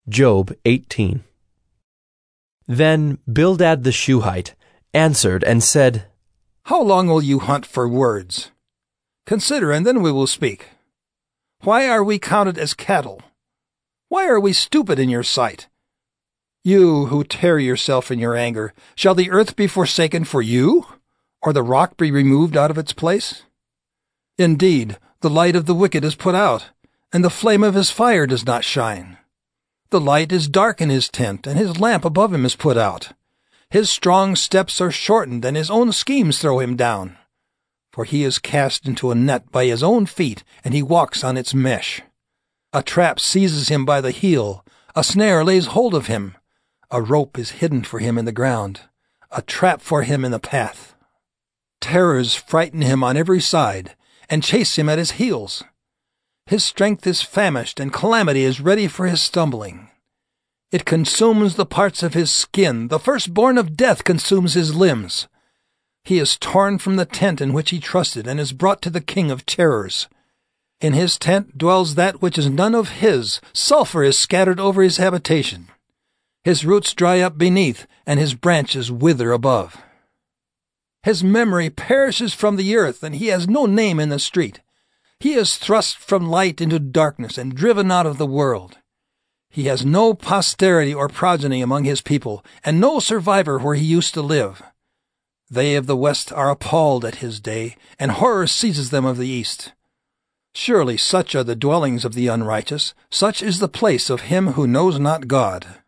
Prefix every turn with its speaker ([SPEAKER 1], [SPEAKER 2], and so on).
[SPEAKER 1] Job 18. Then Bildad the Shuhite answered and said,
[SPEAKER 2] How long will you hunt for words? Consider, and then we will speak. Why are we counted as cattle? Why are we stupid in your sight? You who tear yourself in your anger, shall the earth be forsaken for you, or the rock be removed out of its place? Indeed, the light of the wicked is put out, and the flame of his fire does not shine. The light is dark in his tent, and his lamp above him is put out. His strong steps are shortened, and his own schemes throw him down. For he is cast into a net by his own feet, and he walks on its mesh. A trap seizes him by the heel, a snare lays hold of him. A rope is hidden for him in the ground, a trap for him in the path. Terrors frighten him on every side, and chase him at his heels. His strength is famished, and calamity is ready for his stumbling. It consumes the parts of his skin, the firstborn of death consumes his limbs. He is torn from the tent in which he trusted, and is brought to the king of terrors. In his tent dwells that which is none of his. Sulphur is scattered over his habitation. His roots dry up beneath, and his branches wither above. His memory perishes from the earth, and he has no name in the street. He is thrust from light into darkness and driven out of the world. He has no posterity or progeny among his people, and no survivor where he used to live. They of the west are appalled at his day, and horror seizes them of the east. Surely such are the dwellings of the unrighteous, such is the place of him who knows not God.